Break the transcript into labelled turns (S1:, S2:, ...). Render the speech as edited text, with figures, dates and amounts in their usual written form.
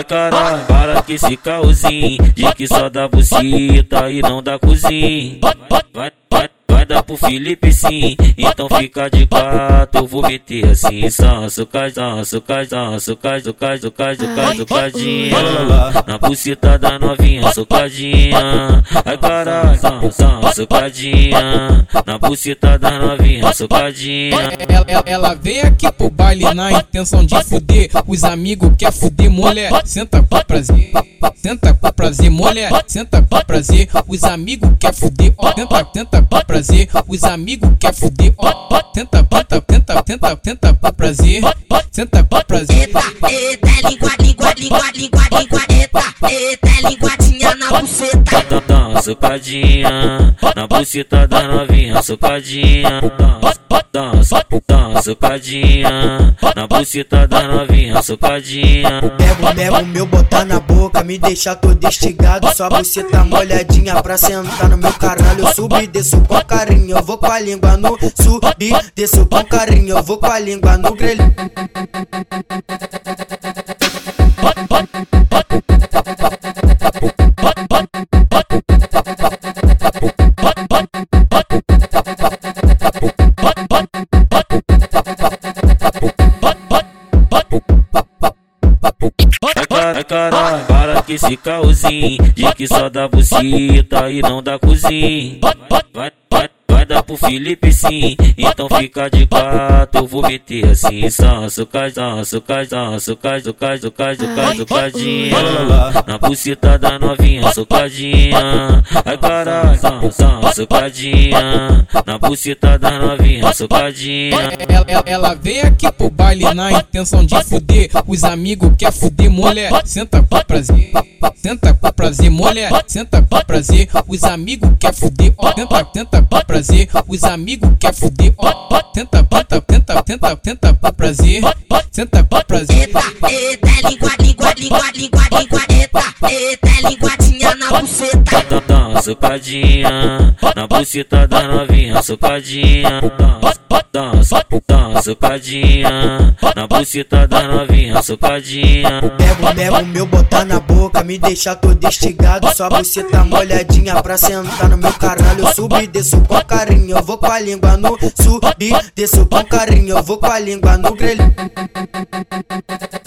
S1: caralho, para que esse caosinho de que só dá buceta e não dá cozinha. Vai dar pro Felipe sim, então fica de quatro, eu vou meter assim, sucadinha na buceta da novinha, sucadinha. Ai caralho, sucadinha na buceta da novinha, sucadinha.
S2: Ela vem aqui pro baile na intenção de fuder, os amigos quer fuder, mulher, senta com prazer. Senta com prazer, mulher, senta com prazer, os amigos quer fuder, ó, tenta com prazer, os amigos quer fuder, ó, tenta com prazer, senta com prazer.
S3: Eita, linguadinha na buceta.
S1: Sucadinha na buceta da novinha, sucadinha. Sucadinha na buceta da novinha, sucadinha.
S4: Pego o meu, botar na boca, me deixa todo instigado. Sua buceta molhadinha pra sentar no meu caralho. Eu subo e desço com carinho, eu vou com a língua no subi, desço com carinho, eu vou com a língua no grelho.
S1: Ai caralho, para que esse caosinho de que só dá buceta e não dá cozinha. Vai dar pro Felipe sim, então fica de quatro, eu vou meter assim, sucadinha na buceta da novinha, sucadinha. Ai caralho, sucadinha na buceta da novinha, sucadinha.
S2: Ela vem aqui pro baile na intenção de fuder, os amigos quer fuder, mulher, senta com prazer. Senta com prazer, mulher, senta com prazer, os amigos quer fuder, ó, tenta com prazer, os amigos quer fuder, ó, tenta com prazer, senta com prazer.
S3: Eita, linguadinha na buceta.
S1: Sucadinha na buceta da novinha, sucadinha. Sucadinha na buceta da novinha, sucadinha.
S4: Pego o meu, botar na boca, me deixa todo instigado. Sua buceta molhadinha pra sentar no meu caralho. Eu subo e desço com carinho, eu vou com a língua no subi, desço com carinho, eu vou com a língua no grelho.